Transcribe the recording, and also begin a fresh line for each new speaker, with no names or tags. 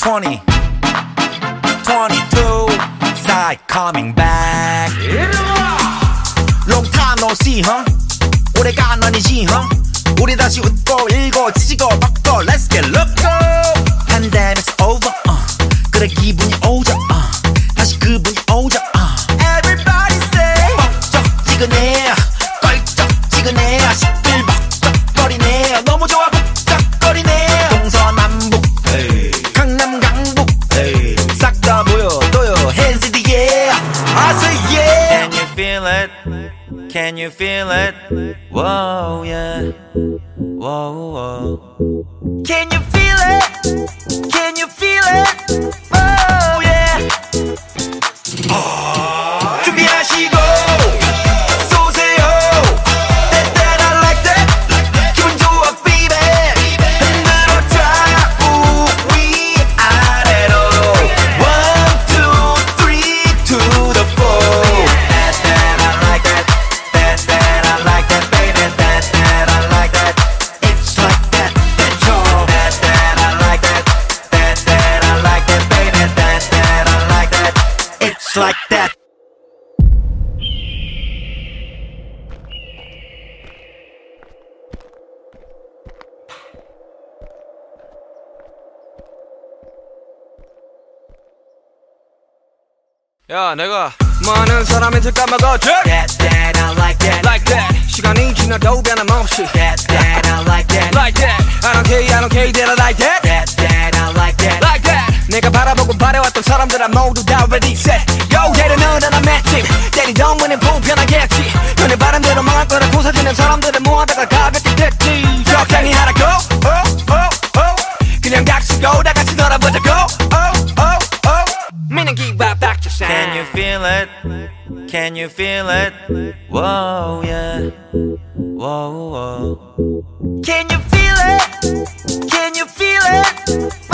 20, 22, side coming back. Long time no see, huh? 오래간 아니지, huh? 우리 다시 웃고 일고 지지고 벅고 Let's get loco. Pandemic's over, 그래 기분이 오죠, 다시 그분이 오죠, Everybody say 뻑적지근해, 껄쩍지근해, 시끌벅적거리네. 너무 좋아 북적거리네. 동서남북 강남 강북 싹 다 보여줘요. Hands in the air, I say yeah.
Can you feel it? Can you feel it? Whoa, yeah. Whoa, whoa.
Can you feel it? Can you feel it? Oh yeah. 준비하시고 쏘세요. That I like that. 기분 좋아 baby. 흔들어줘 우위 아래로. 1, 2, 3 to the 4. That I like that. That I like that baby. That I like that. It's like that. That's all. That I like that. That I like that baby. That I like that. It's like that.
야 내가 많은 사람인지 까먹었지
That I like that.
Like that 시간이 지나도 변함없이
That I like that.
Like that I don't care that I like that
That I like that.
Like that 내가 바라보고 바래왔던 사람들아 모두 다 ready set Go 때리는 나라 matching 때리던 문은 불편하겠지 눈에 바람대로 망할 거라 고사지는 사람들을 모아다가 가볍게 됐지 적당히 하라고 그냥 닥치고 다 같이 놀아보자고 meaning give up back to sound
Can you feel it? Can you feel it? Whoa, yeah. Whoa, whoa.
Can you feel it? Can you feel it?